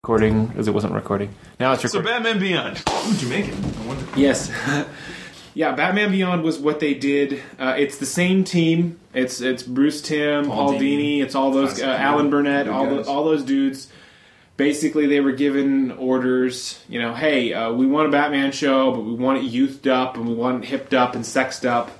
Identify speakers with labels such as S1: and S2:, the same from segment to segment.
S1: recording as it wasn't recording. Now it's recording.
S2: So Batman Beyond.
S3: Ooh, Jamaican. I wonder.
S4: Yes. Yeah, Batman Beyond was what they did. It's the same team. It's Bruce Timm, Paul Dini. It's all those Alan Burnett, all those dudes. Basically, they were given orders. You know, hey, we want a Batman show, but we want it youthed up and we want it hipped up and sexed up.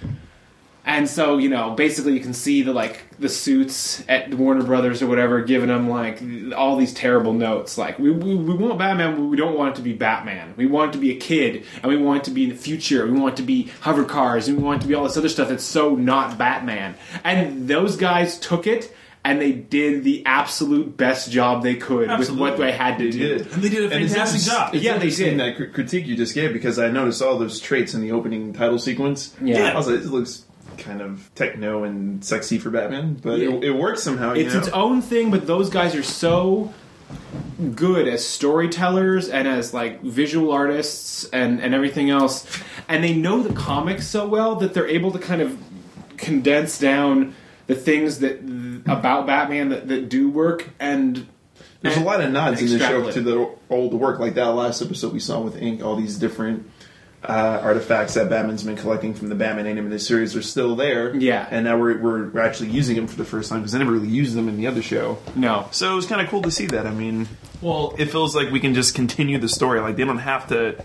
S4: And so, you know, basically you can see the suits at Warner Brothers or whatever giving them, all these terrible notes. Like, we want Batman, but we don't want it to be Batman. We want it to be a kid, and we want it to be in the future. We want it to be hover cars, and we want it to be all this other stuff that's so not Batman. And those guys took it, and they did the absolute best job they could with what they had to do.
S3: And they did a fantastic job.
S2: It's interesting that critique you just gave, because I noticed all those traits in the opening title sequence.
S4: Yeah.
S2: I was like, it looks kind of techno and sexy for Batman, but it works somehow.
S4: It's its own thing, but those guys are so good as storytellers and as visual artists and everything else, and they know the comics so well that they're able to kind of condense down the things that about Batman that do work. And
S2: there's a lot of nods in the show to the old work, like that last episode we saw with Ink. All these different artifacts that Batman's been collecting from the Batman animated series are still there.
S4: Yeah.
S2: And now we're actually using them for the first time, because they never really used them in the other show.
S4: No.
S2: So it was kind of cool to see that. I mean,
S3: Well,
S2: it feels like we can just continue the story. Like, they don't have to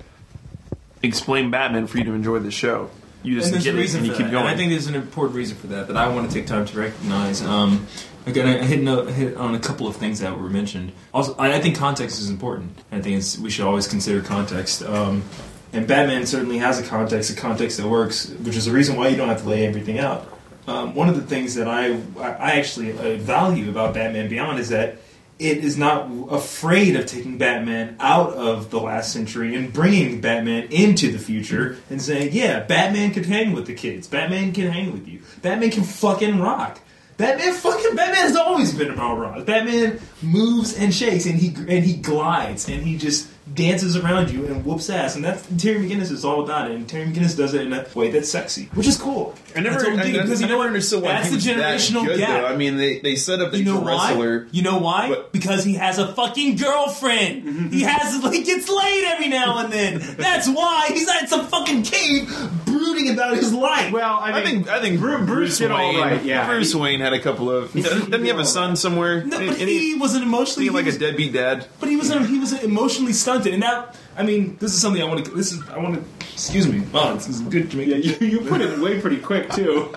S2: explain Batman for you to enjoy the show. You just
S3: and there's
S2: get
S3: a
S2: it
S3: reason
S2: and you
S3: for
S2: keep
S3: that.
S2: going.
S3: And I think there's an important reason for that I want to take time to recognize. Again, I hit on a couple of things that were mentioned. Also, I think context is important. I think we should always consider context. And Batman certainly has a context that works, which is the reason why you don't have to lay everything out. One of the things that I actually value about Batman Beyond is that it is not afraid of taking Batman out of the last century and bringing Batman into the future and saying, yeah, Batman can hang with the kids. Batman can hang with you. Batman can fucking rock. Batman has always been about rock. Batman moves and shakes and he glides and he just dances around you and whoops ass, and that's Terry McGinnis is all about it. And Terry McGinnis does it in a way that's sexy, which is cool.
S2: I never understood why
S3: that's
S2: he was
S3: the generational
S2: that good,
S3: gap.
S2: though. I mean, they set up
S3: You know
S2: wrestler.
S3: why? You know why?
S2: But,
S3: because he has a fucking girlfriend. He gets laid every now and then. That's why he's at some fucking cave brooding about his life.
S4: Well,
S2: I think Bruce
S4: did
S2: Wayne.
S4: all right, yeah.
S2: Bruce Wayne had a couple of. Doesn't he have a son somewhere?
S3: No, but he wasn't emotionally
S2: a deadbeat dad.
S3: But he was emotionally stunted, and that. I mean, this is something I want to. Excuse me. Wow, this is good Jamaican.
S4: Yeah, you put it away pretty quick too.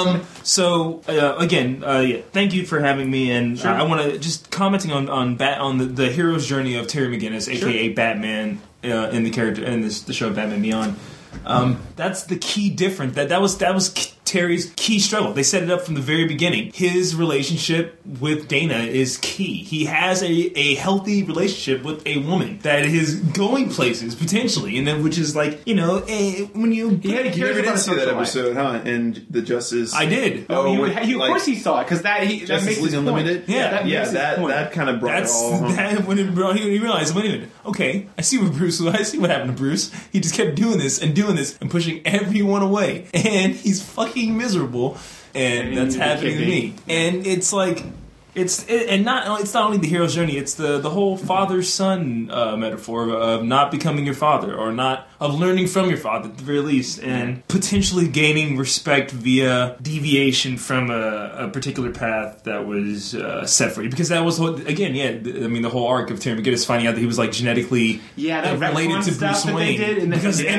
S3: So again, thank you for having me, and
S4: Sure.
S3: I want to just commenting on the hero's journey of Terry McGinnis, aka Batman, in the character in the show Batman Beyond. That's the key difference. That was Terry's key struggle. They set it up from the very beginning. His relationship with Dana is key. He has a healthy relationship with a woman that is going places potentially, and then which is when you
S2: You never did see that episode, huh? And the Justice.
S3: I did.
S4: of course he saw it, because that makes
S2: Justice League
S4: his
S2: Unlimited.
S4: point.
S2: That kind of brought it all home.
S3: He realized, wait a minute, okay, I see what happened to Bruce. He just kept doing this and pushing everyone away, and he's fucking miserable, and that's happening to me. And it's like it's not only the hero's journey, it's the whole father-son metaphor of not becoming your father, or of learning from your father at the very least, and potentially gaining respect via deviation from a particular path that was set for you. Because that was the whole arc of Terry McGinnis finding out that he was genetically related to Bruce Wayne.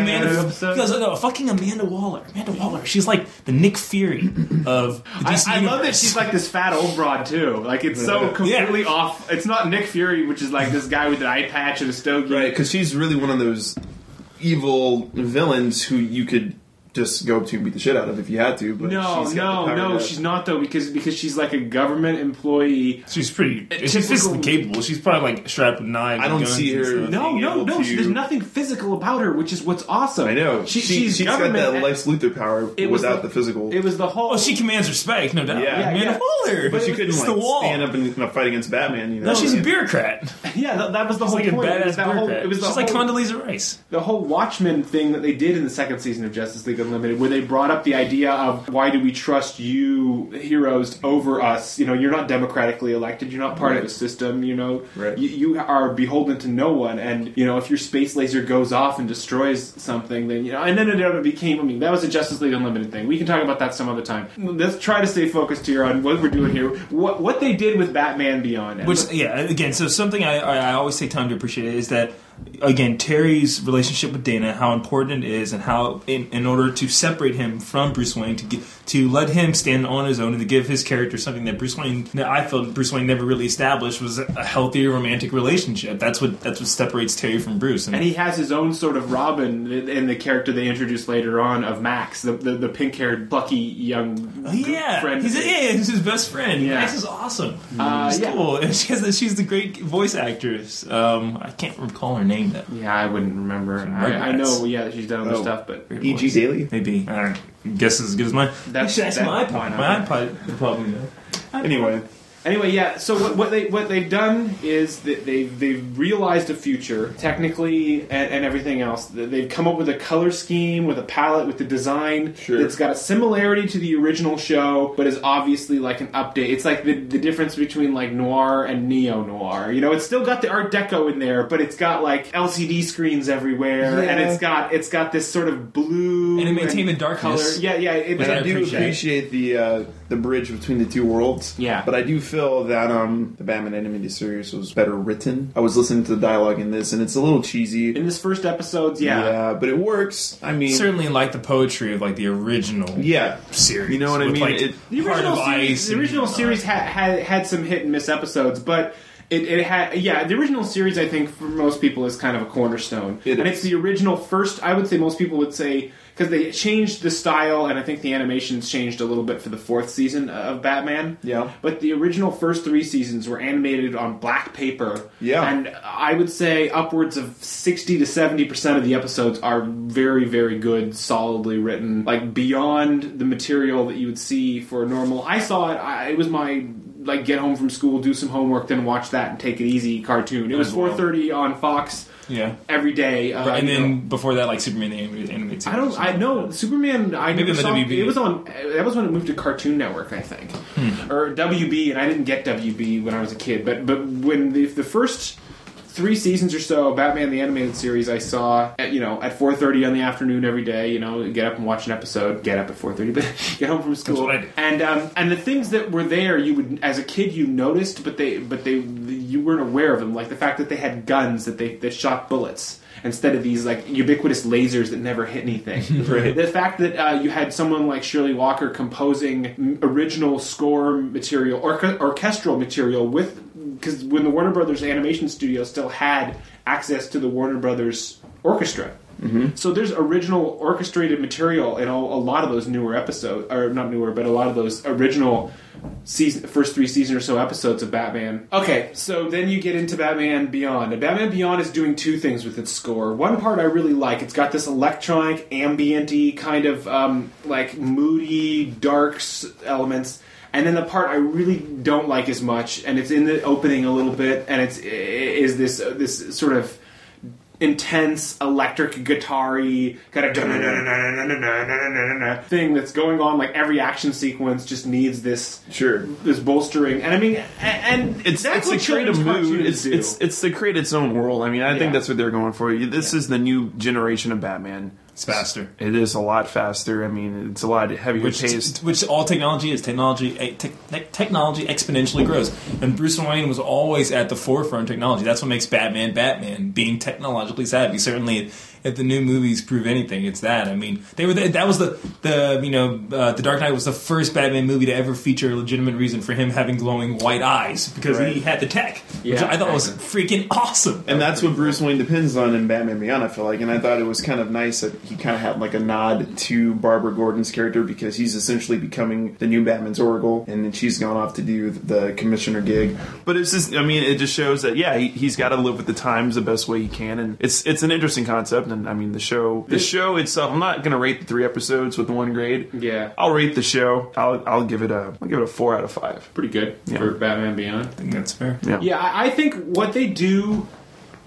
S3: Fucking Amanda Waller. She's like the Nick Fury of the DC
S4: I love that
S3: universe.
S4: she's like this fat old broad too. Like, it's so completely off. It's not Nick Fury, which is like this guy with an eye patch and a stogie.
S2: Right, because she's really one of those evil villains who you could just go up to and beat the shit out of if you had to. But
S4: she's not though, because she's like a government employee.
S3: She's physically capable. She's probably like strapped with knives.
S2: I don't see her.
S4: No. There's nothing physical about her, which is what's awesome.
S2: I know. She's got that Lex Luthor power without the physical.
S4: It was the whole.
S3: Oh, she commands respect, no doubt.
S2: Yeah.
S3: Amanda Waller.
S2: But she couldn't stand up in a fight against Batman. You know?
S3: No, she's a bureaucrat.
S4: Yeah, that was the
S3: She's
S4: whole
S3: like
S4: point.
S3: a badass bureaucrat. She's like Condoleezza Rice.
S4: The whole Watchmen thing that they did in the second season of Justice League Unlimited, where they brought up the idea of why do we trust you heroes over us? You're not democratically elected. You're not part of the system. You are beholden to no one. And if your space laser goes off and destroys something, then and then it became. That was a Justice League Unlimited thing. We can talk about that some other time. Let's try to stay focused here on what we're doing here. What they did with Batman Beyond.
S3: Again, so something I always take time to appreciate is that, again, Terry's relationship with Dana, how important it is, and how in order to separate him from Bruce Wayne, to let him stand on his own and to give his character something that I felt Bruce Wayne never really established, was a healthier romantic relationship. That's what separates Terry from Bruce.
S4: And he has his own sort of Robin in the character they introduced later on of Max, the pink-haired, plucky young friend.
S3: He's his best friend. Yeah. Max is awesome. She's cool. And she's the great voice actress. I can't recall her name though.
S4: Yeah, I wouldn't remember. I know. Yeah, she's done other stuff, but
S2: E.G. Daily,
S3: maybe. I guess as good as mine. That's my iPod. My iPod probably.
S4: Anyway, yeah. So what they've done is that they've realized a future technically and everything else. They've come up with a color scheme, with a palette, with the design that's got a similarity to the original show, but is obviously like an update. It's like the difference between like noir and neo noir. It's still got the Art Deco in there, but it's got like LCD screens everywhere, and it's got this sort of blue
S3: and it maintained the darkness.
S4: Color. Yeah.
S2: I do appreciate the bridge between the two worlds.
S4: Yeah,
S2: but I do feel that the Batman animated series was better written. I was listening to the dialogue in this, and it's a little cheesy.
S4: In this first episodes,
S2: yeah, but it works. I mean,
S3: certainly like the poetry of like the original series.
S2: You know what I mean?
S3: Like,
S4: the original series had some hit and miss episodes, but it had the original series, I think, for most people is kind of a cornerstone. It's the original first. I would say most people would say, because they changed the style, and I think the animations changed a little bit for the fourth season of Batman.
S2: Yeah.
S4: But the original first 3 seasons were animated on black paper.
S2: Yeah.
S4: And I would say upwards of 60 to 70% of the episodes are very, very good, solidly written, like beyond the material that you would see for a normal. I saw it. It was my get home from school, do some homework, then watch that and take it easy cartoon. It was 4:30 on Fox.
S3: Yeah,
S4: every day,
S3: and then before that, like Superman the animated series.
S4: I know Superman. I
S3: maybe
S4: never saw.
S3: WB.
S4: It was on. That was when it moved to Cartoon Network, I think, or WB. And I didn't get WB when I was a kid. But when the first 3 seasons or so, Batman the Animated Series, I saw at 4:30 on the afternoon every day. Get up and watch an episode. Get up at 4:30, but get home from school.
S3: That's what I did.
S4: And the things that were there, you would, as a kid, you noticed, but you weren't aware of them. Like the fact that they had guns that shot bullets instead of these like ubiquitous lasers that never hit anything.
S2: Right.
S4: The fact that you had someone like Shirley Walker composing original score material, orchestral material because when the Warner Brothers animation studio still had access to the Warner Brothers orchestra.
S2: Mm-hmm.
S4: So there's original orchestrated material in a lot of those newer episodes, or not newer, but a lot of those original first 3 season or so episodes of Batman. Okay, so then you get into Batman Beyond. And Batman Beyond is doing 2 things with its score. One part I really like. It's got this electronic, ambient-y kind of like moody, dark elements. And then the part I really don't like as much, and it's in the opening a little bit, and is this sort of intense electric guitar-y kind of thing that's going on. Like every action sequence just needs this bolstering. And I mean, and
S2: it's to create a mood. It's to create its own world. I mean, I think that's what they're going for. This is the new generation of Batman.
S3: It's faster.
S2: It is a lot faster. I mean, it's a lot heavier paced.
S3: Which all technology is. Technology exponentially grows. And Bruce Wayne was always at the forefront of technology. That's what makes Batman, being technologically savvy. Certainly, if the new movies prove anything, it's that. I mean, that was the Dark Knight was the first Batman movie to ever feature a legitimate reason for him having glowing white eyes because he had the tech, which I thought was freaking awesome.
S2: And that's what Bruce Wayne depends on in Batman Beyond, I feel like. And I thought it was kind of nice that he kind of had like a nod to Barbara Gordon's character because he's essentially becoming the new Batman's Oracle, and then she's gone off to do the commissioner gig. But it's just, I mean, it just shows that he's got to live with the times the best way he can, and it's an interesting concept. And I mean, the show itself, I'm not going to rate the 3 episodes with 1 grade.
S4: Yeah,
S2: I'll rate the show. I'll give it a 4 out of 5.
S4: Pretty good for Batman Beyond.
S3: I think that's fair.
S4: Yeah, I think what they do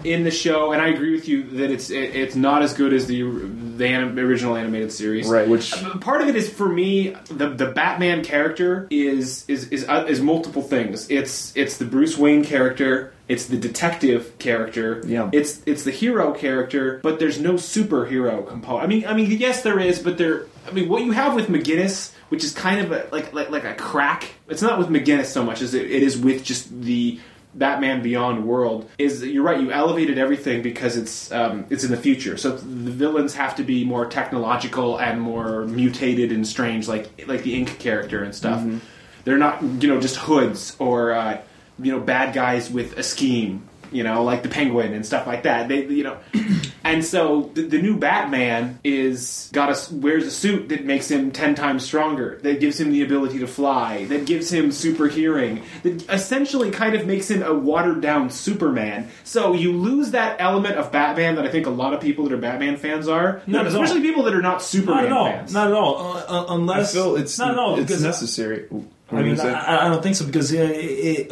S4: in the show, and I agree with you that it's not as good as the original animated series.
S2: Right. Which
S4: part of it is, for me, the Batman character is multiple things. It's the Bruce Wayne character. It's the detective character.
S2: Yeah.
S4: It's the hero character, but there's no superhero component. I mean, yes, there is, but what you have with McGinnis, which is kind of like a crack. It's not with McGinnis so much as it is with just the Batman Beyond world. Is you're right? You elevated everything because it's in the future, so the villains have to be more technological and more mutated and strange, like the Ink character and stuff. Mm-hmm. They're not just hoods or bad guys with a scheme. Like the Penguin and stuff like that. And so the new Batman wears a suit that makes him 10 times stronger, that gives him the ability to fly, that gives him super hearing, that essentially kind of makes him a watered down Superman. So you lose that element of Batman that I think a lot of people that are Batman fans are, especially people that are not Superman fans.
S3: Not at all. Unless
S2: I feel it's
S3: not at all.
S2: It's necessary.
S3: I mean, I don't think so, because his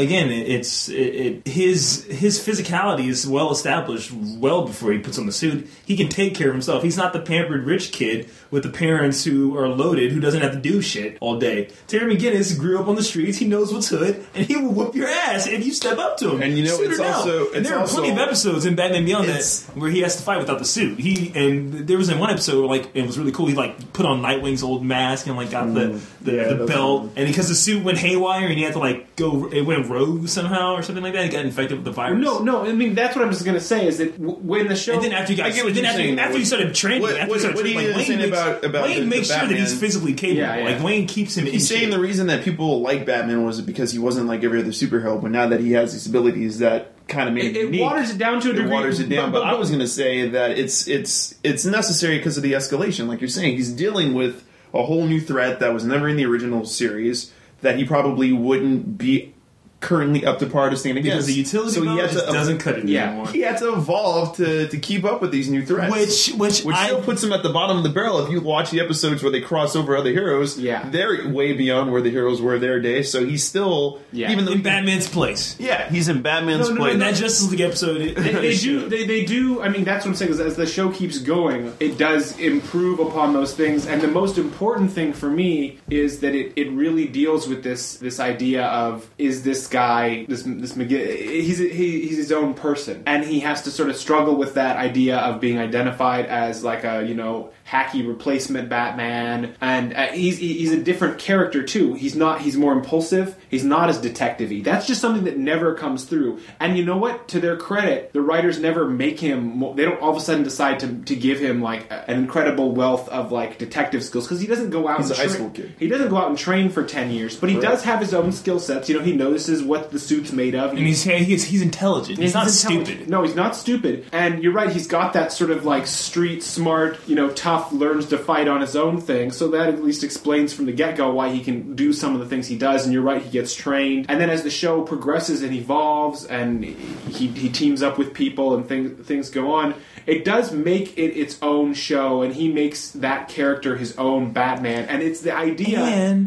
S3: physicality is well established well before he puts on the suit. He can take care of himself. He's not the pampered rich kid with the parents who are loaded, who doesn't have to do shit all day. Terry McGinnis grew up on the streets. He knows what's hood, and he will whoop your ass if you step up to him.
S2: And
S3: there are plenty of episodes in Batman Beyond where he has to fight without the suit. There was in one episode where it was really cool. He put on Nightwing's old mask and got the belt, and because the suit went haywire and he had to it went rogue somehow or something like that. He got infected with the virus.
S4: No. I mean, that's what I'm just going to say is that when the show,
S3: and then after you started training, Wayne makes sure that he's physically capable. Yeah. Wayne keeps him.
S2: He's saying the reason that people like Batman was because he wasn't like every other superhero, but now that he has these abilities, that kind of made it unique.
S4: Waters it down to a degree.
S2: It waters it down, but I was going to say that it's necessary because of the escalation. Like you're saying, he's dealing with a whole new threat that was never in the original series, that he probably wouldn't be currently up to par to stand against.
S3: Because the utility mode doesn't cut it anymore.
S2: He had to evolve to keep up with these new threats.
S3: Which
S2: still puts him at the bottom of the barrel. If you watch the episodes where they cross over other heroes, they're way beyond where the heroes were their day. So he's still even though
S3: in Batman's place.
S2: Yeah, he's in Batman's place.
S3: In that Justice League episode,
S4: they do. I mean, that's what I'm saying. Is as the show keeps going, it does improve upon those things. And the most important thing for me is that it really deals with this idea of, is this guy, this McGinnis, he's his own person, and he has to sort of struggle with that idea of being identified as like a hacky replacement Batman, and he's a different character too. He's more impulsive. He's not as detective-y. That's just something that never comes through. And you know what? To their credit, the writers never make him. They don't all of a sudden decide to give him an incredible wealth of detective skills, because he doesn't go out.
S2: He's a high school kid.
S4: He doesn't go out and train for 10 years, but he does have his own skill sets. He notices what the suit's made of,
S3: and he's intelligent. He's not stupid.
S4: No, he's not stupid. And you're right. He's got that sort of street smart, tough, learns to fight on his own thing. So that at least explains from the get-go why he can do some of the things he does. And you're right. He gets trained, and then as the show progresses and evolves, and he teams up with people and things go on, it does make it its own show, and he makes that character his own Batman. And it's the idea,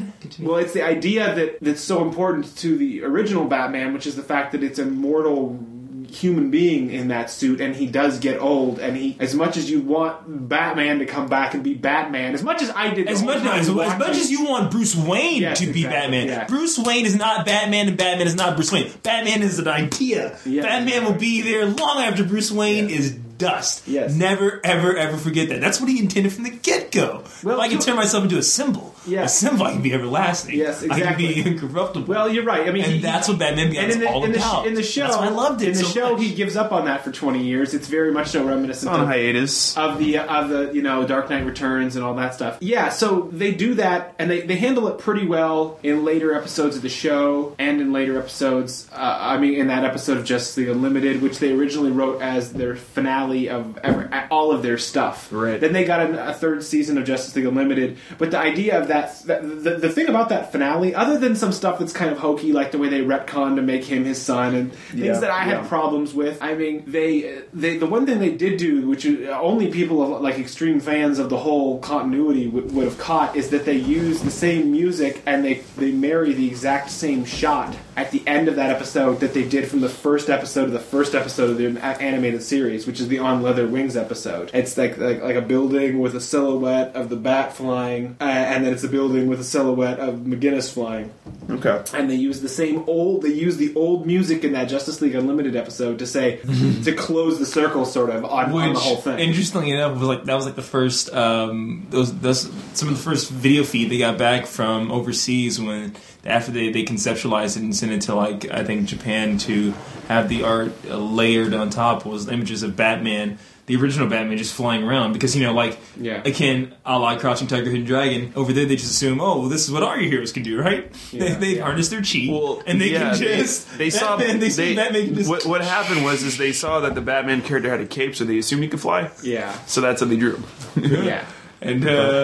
S4: it's the idea that's so important to the original Batman, which is the fact that it's a mortal human being in that suit, and he does get old, and as much as you want Batman to come back and be Batman, as much as I did,
S3: as much as you want Bruce Wayne to be Batman, Bruce Wayne is not Batman, and Batman is not Bruce Wayne. Batman is an idea. Batman will be there long after Bruce Wayne is dust. Never, ever, ever forget that. That's what he intended from the get-go. Well, if I can turn myself into a symbol, a symbol, I can be everlasting.
S4: Yes, exactly.
S3: I can be incorruptible.
S4: Well, you're right. I mean,
S3: that's what Batman Begins is all about.
S4: In the show,
S3: that's why I loved it.
S4: In the show, he gives up on that for 20 years. It's very much so reminiscent
S2: on hiatus
S4: of the Dark Knight Returns and all that stuff. Yeah, so they do that, and they handle it pretty well in later episodes of the show, and in later episodes. In that episode of Justice League Unlimited, which they originally wrote as their finale of all of their stuff.
S2: Right.
S4: Then they got a third season of Justice League Unlimited, but the idea of the thing about that finale, other than some stuff that's kind of hokey, like the way they retconned to make him his son and things that I had problems with. I mean, the one thing they did do, which only people of extreme fans of the whole continuity would have caught, is that they use the same music and they marry the exact same shot at the end of that episode that they did from the first episode of the animated series, which is the On Leather Wings episode. It's like a building with a silhouette of the bat flying, and then it's a building with a silhouette of McGinnis flying.
S2: Okay.
S4: And they use the old music in that Justice League Unlimited episode to say to close the circle, sort of on the whole thing.
S3: Interestingly enough, that was like the first those some of the first video feed they got back from overseas when after they conceptualized it and sent it to like I think Japan to have the art layered on top was images of Batman. The original Batman just flying around because, again, a la Crouching Tiger, Hidden Dragon, over there they just assume, this is what all your heroes can do, right?
S4: Yeah,
S3: they harness their chi, and they can just...
S2: What happened was they saw that the Batman character had a cape, so they assumed he could fly.
S4: Yeah.
S2: So that's how they drew him.
S4: Yeah.
S3: And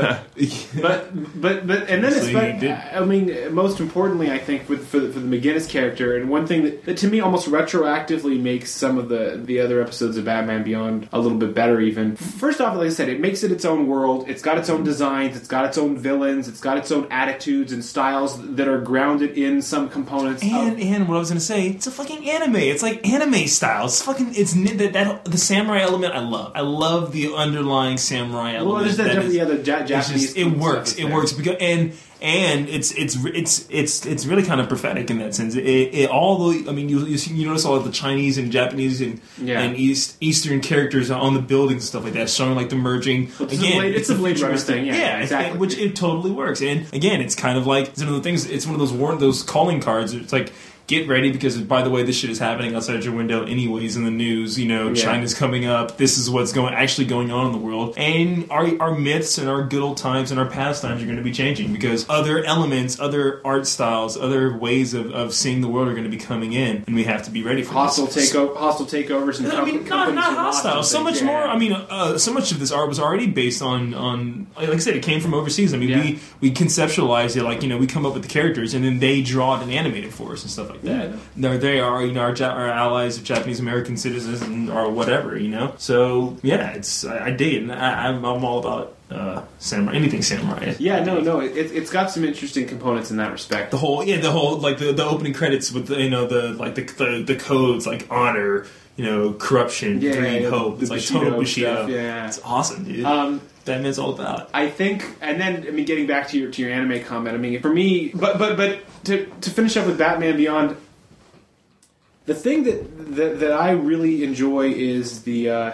S4: most importantly, I think for the McGinnis character, and one thing that to me almost retroactively makes some of the other episodes of Batman Beyond a little bit better. Even first off, like I said, it makes it its own world. It's got its own designs. It's got its own villains. It's got its own attitudes and styles that are grounded in some components.
S3: And what I was going to say, it's a fucking anime. It's like anime style. It's fucking the samurai element. I love the underlying samurai element.
S4: Well, there's that. The Japanese.
S3: It works. It works because and it's really kind of prophetic in that sense. You notice all of the Chinese and Japanese and Eastern characters on the buildings and stuff like that, showing like the merging.
S4: It's a Blade Runner thing. Yeah, exactly.
S3: Which it totally works. And again, it's kind of like it's one of the things. It's one of those calling cards. It's like, get ready because, by the way, this shit is happening outside your window anyways in the news. China's coming up. This is what's actually going on in the world. And our myths and our good old times and our pastimes are going to be changing because other elements, other art styles, other ways of seeing the world are going to be coming in, and we have to be ready for
S4: hostile takeovers. And
S3: not hostile. So much more. So much of this art was already based on like I said, it came from overseas. we conceptualized it like we come up with the characters and then they draw it and animate it for us and stuff like that. They are, our allies of Japanese American citizens or whatever, So it's I dig it. And I'm all about samurai, anything samurai.
S4: Yeah, no, it's got some interesting components in that respect.
S3: The whole like the opening credits with the codes like honor, corruption, greed, hope. It's like total Bushido. Yeah, it's awesome, dude. Batman's all about.
S4: I think, and then getting back to your anime comment. For me, but to finish up with Batman Beyond, the thing that I really enjoy is the.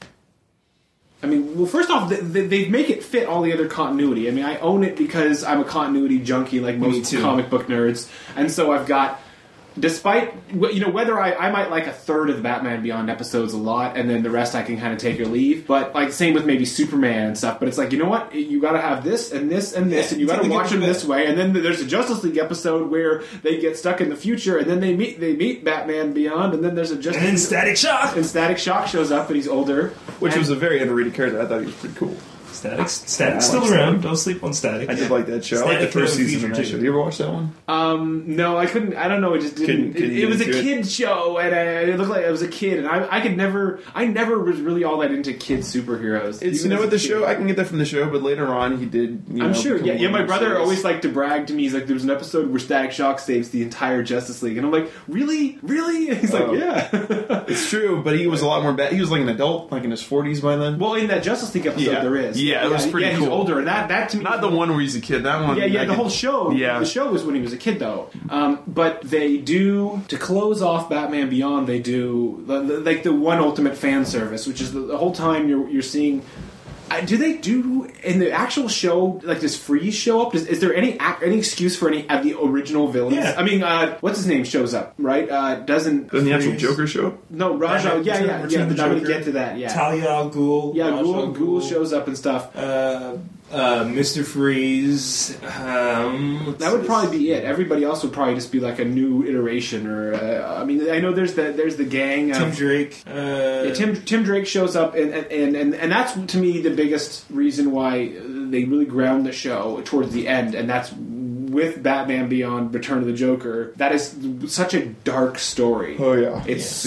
S4: First off, they make it fit all the other continuity. I own it because I'm a continuity junkie, like most comic book nerds, and so I've got. Despite, whether I might like a third of the Batman Beyond episodes a lot, and then the rest I can kind of take or leave. But, same with maybe Superman and stuff. But it's like, you know what? You gotta have this, and this, and this, and you gotta watch them this way. And then there's a Justice League episode where they get stuck in the future, and then they meet Batman Beyond, and then there's a Justice League...
S3: And Static Shock!
S4: And Static Shock shows up, and he's older.
S2: Which was a very underrated character. I thought he was pretty cool.
S3: Static's still around. Don't sleep on Static.
S2: I did like that show. I like the first season of that show. Did you ever watch that one?
S4: No, I couldn't. I don't know. It just didn't. It was a kid show, and it looked like I was a kid, and I never was really all that into kid superheroes.
S2: It's the show. I can get that from the show, but later on he did.
S4: I'm sure. Yeah. My brother always liked to brag to me. He's like, "There was an episode where Static Shock saves the entire Justice League," and I'm like, "Really? Really?" And he's like, "Yeah."
S2: It's true, but he was a lot more bad. He was like an adult, like in his 40s by then.
S4: Well, in that Justice League episode, there is.
S2: Yeah, it was pretty cool.
S4: Older, and that to me,
S2: not the one where he's a kid. That one,
S4: the whole show. Yeah, the show was when he was a kid, though. But they do, to close off Batman Beyond, they do like the one ultimate fan service, which is the whole time you're seeing. Do they do in the actual show? Like, does Freeze show up? Is there any excuse for any of the original villains?
S3: Yeah.
S4: What's his name shows up, right? Doesn't
S2: the actual Joker show up?
S4: No, Raja. Yeah. But I'm going to get to that. Yeah,
S3: Talia al Ghul.
S4: Yeah, Ghul shows up and stuff.
S3: Mr. Freeze.
S4: That would probably be it. Everybody else would probably just be like a new iteration, or I know there's the gang.
S3: Tim Drake.
S4: Tim Drake shows up, and that's to me the biggest reason why they really ground the show towards the end, and that's with Batman Beyond: Return of the Joker. That is such a dark story.
S2: Oh yeah,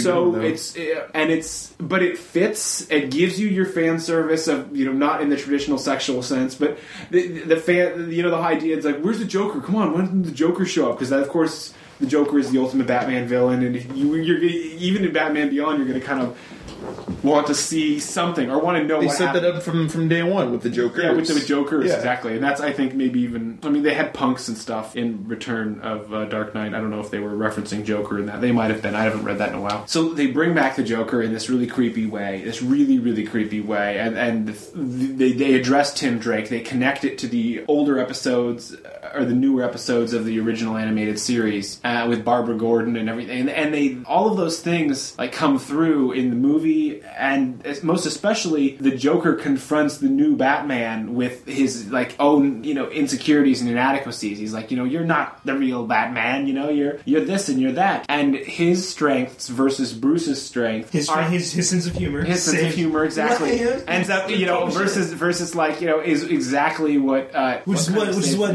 S4: but it fits. It gives you your fan service of not in the traditional sexual sense, but the fan the idea is like, where's the Joker? Come on, when did the Joker show up? Because that of course the Joker is the ultimate Batman villain, and you're even in Batman Beyond, you're going to kind of want to see something or want to know.
S2: They
S4: what
S2: set
S4: happened.
S2: that up from day one with the Joker.
S4: Yeah, with the Jokers,
S2: Yeah.
S4: exactly. And that's, I think, maybe even... I mean, they had punks and stuff in Return of Dark Knight. I don't know if they were referencing Joker in that. They might have been. I haven't read that in a while. So they bring back the Joker in this really creepy way. This really, really creepy way. And they address Tim Drake. They connect it to the older episodes, or the newer episodes of the original animated series, with Barbara Gordon and everything. And they... all of those things, like, come through in the movie, and most especially the Joker confronts the new Batman with his like own insecurities and inadequacies. He's like, you're not the real Batman, you're this and you're that, and his strengths versus Bruce's strength,
S3: his sense of humor,
S4: exactly ends up versus like is exactly what
S3: which is what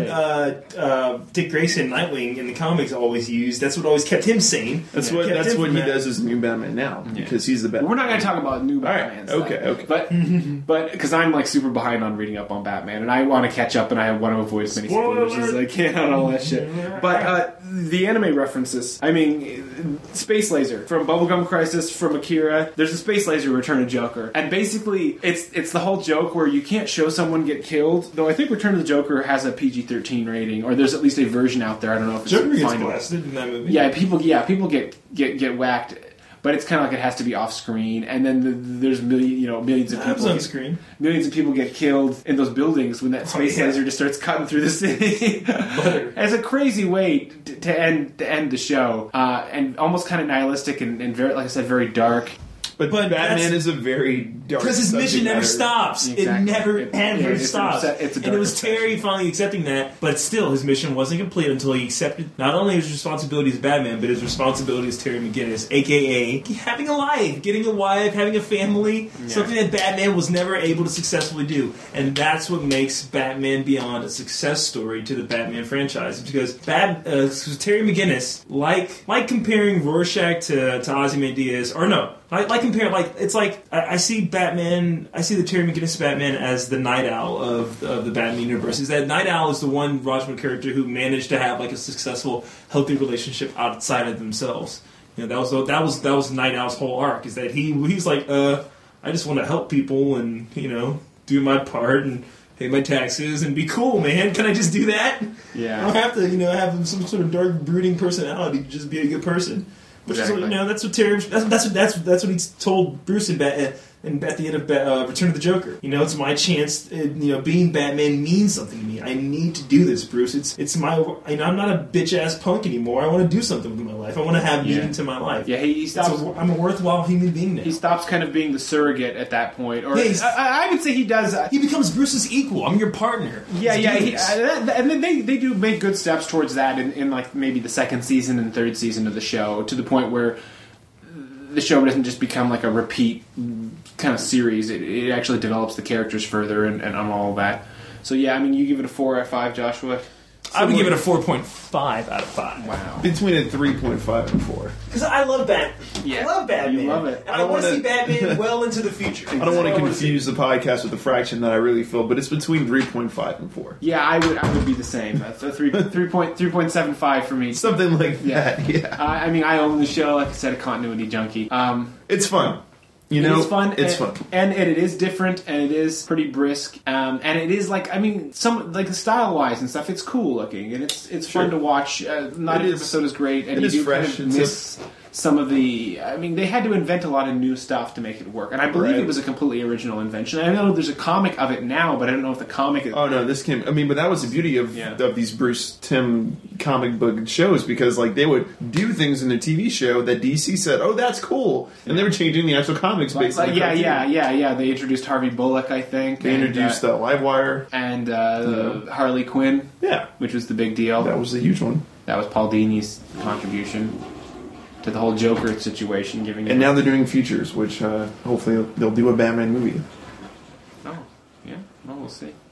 S3: Dick Grayson, Nightwing in the comics always used. That's what always kept him sane.
S2: That's what he does as new Batman now, because he's the Batman.
S4: We're not going to talk about new Batman stuff.
S2: Okay.
S4: But because I'm like super behind on reading up on Batman, and I want to catch up, and I want to avoid as many spoilers as I can on all that shit. But the anime references, I mean, Space Laser from Bubblegum Crisis, from Akira. There's a Space Laser Return of Joker, and basically it's the whole joke where you can't show someone get killed. Though I think Return of the Joker has a PG-13 rating, or there's at least a version out there. I don't know if it's
S3: Joker gets blasted in that movie.
S4: Yeah, people get whacked. But it's kind of like it has to be off screen, and then there's millions of people.
S3: On screen.
S4: Millions of people get killed in those buildings when that space laser just starts cutting through the city. It's a crazy way to end the show, and almost kind of nihilistic and very, like I said, very dark.
S2: But Batman is a very dark...
S3: Because his mission never stops.
S4: Exactly.
S3: It never stops.
S4: And
S3: it was Terry finally accepting that, but still, his mission wasn't complete until he accepted not only his responsibility as Batman, but his responsibility as Terry McGinnis, a.k.a. having a life, getting a wife, having a family, something that Batman was never able to successfully do. And that's what makes Batman Beyond a success story to the Batman franchise. Because Terry McGinnis, like comparing Rorschach to Ozymandias, or no, I compare, it's like, I see Batman, I see the Terry McGinnis Batman as the Night Owl of the Batman universe. Is that Night Owl is the one Rajman character who managed to have like a successful, healthy relationship outside of themselves. That was Night Owl's whole arc, is that he's like, I just want to help people and, do my part and pay my taxes and be cool, man. Can I just do that?
S4: Yeah.
S3: I don't have to, have some sort of dark, brooding personality to just be a good person. Which is that's what Terry. That's what he told Bruce at the end of Return of the Joker. It's my chance. Being Batman means something to me. I need to do this, Bruce. It's my. I'm not a bitch ass punk anymore. I want to do something with my life. I want to have meaning to my life.
S4: Yeah, he stops.
S3: I'm a worthwhall human being now.
S4: He stops kind of being the surrogate at that point. Or I would say he does.
S3: He becomes Bruce's equal. I'm your partner.
S4: Yeah. And then they do make good steps towards that in like maybe the second season and third season of the show, to the point where the show doesn't just become like a repeat kind of series. It actually develops the characters further and on all of that. So yeah, I mean, you give it a 4 out of 5, Joshua?
S3: I would give it a 4.5 out of 5.
S4: Wow.
S2: Between a 3.5 and 4.
S3: Because I love Batman.
S4: Yeah.
S3: I love Batman.
S4: You love it.
S3: And I want to see Batman well into the future.
S2: I don't want to confuse the podcast with the fraction that I really feel, but it's between 3.5 and 4.
S4: Yeah, I would be the same. That's a 3.75 for me.
S2: Something like that, yeah.
S4: I mean, I own the show, like I said, a continuity junkie.
S2: It's fun.
S4: It's fun.
S2: It's fun.
S4: And it is different, and it is pretty brisk. And it is like, I mean, some like style-wise and stuff, it's cool looking, and it's fun to watch. Not every episode is great, and you do
S2: fresh.
S4: kind of miss some of the... I mean, they had to invent a lot of new stuff to make it work, and I believe it was a completely original invention. I know there's a comic of it now, but I don't know if the comic is...
S2: Oh, no, this came... I mean, but that was the beauty of these Bruce Timm comic book shows, because, like, they would do things in a TV show that DC said, oh, that's cool, and they were changing the actual comics based on the cartoon.
S4: Yeah. They introduced Harvey Bullock, I think.
S2: They introduced Livewire.
S4: And Harley Quinn.
S2: Yeah.
S4: Which was the big deal.
S2: That was a huge one.
S4: That was Paul Dini's contribution to the whole Joker situation.
S2: And now they're doing Futures, which hopefully they'll do a Batman movie.
S4: Oh, yeah. Well, we'll see.